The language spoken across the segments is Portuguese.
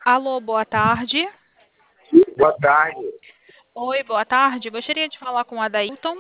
Alô, boa tarde. Boa tarde. Oi, boa tarde. Gostaria de falar com o Adailton.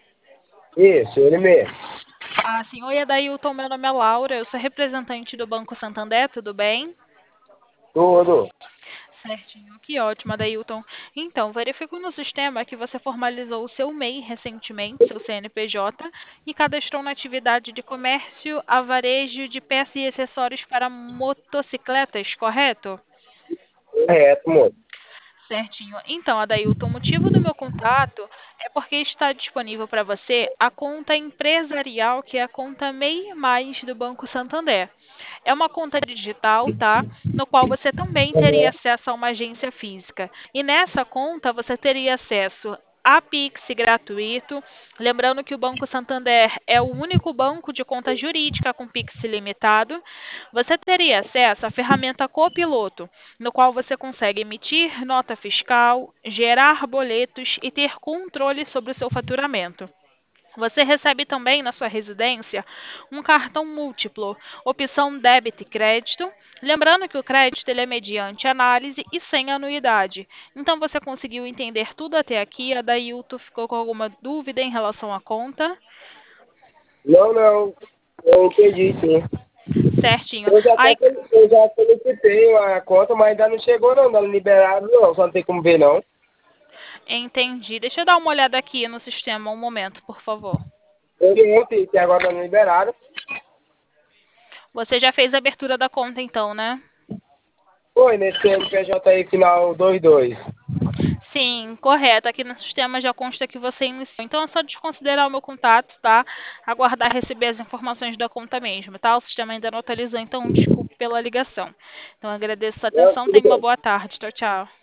Isso, ele mesmo. Ah, sim. Oi, Adailton. Meu nome é Laura. Eu sou representante do Banco Santander. Tudo bem? Tudo. Certinho. Que ótimo, Adailton. Então, verifico no sistema que você formalizou o seu MEI recentemente, seu CNPJ, e cadastrou na atividade de comércio a varejo de peças e acessórios para motocicletas, correto? Correto, moço. Certinho. Então, Adailton, o motivo do meu contato é porque está disponível para você a conta empresarial, que é a conta MEI Mais do Banco Santander. É uma conta digital, tá? No qual você também teria Uhum. acesso a uma agência física. E nessa conta você teria acesso a Pix gratuito. Lembrando que o Banco Santander é o único banco de conta jurídica com Pix ilimitado. Você teria acesso à ferramenta Copiloto, no qual você consegue emitir nota fiscal, gerar boletos e ter controle sobre o seu faturamento. Você recebe também na sua residência um cartão múltiplo, opção débito e crédito. Lembrando que o crédito ele é mediante análise e sem anuidade. Então você conseguiu entender tudo até aqui? A Dailton ficou com alguma dúvida em relação à conta? Não, não. Eu entendi, sim. Certinho. Eu Aí, eu já solicitei a conta, mas ainda não chegou não, ainda não liberaram não, só não tem como ver não. entendi. Deixa eu dar uma olhada aqui no sistema um momento, por favor. Eu vi ontem que agora não liberaram. Você já fez a abertura da conta então, né? Foi nesse CNPJ aí, final 22. Sim, correto. Aqui no sistema já consta que você iniciou. Então é só desconsiderar o meu contato, tá? Aguardar receber as informações da conta mesmo, tá? O sistema ainda não atualizou, então desculpe pela ligação. Então agradeço a Não, atenção. tudo Tenha uma bem. boa tarde. Tchau, tchau.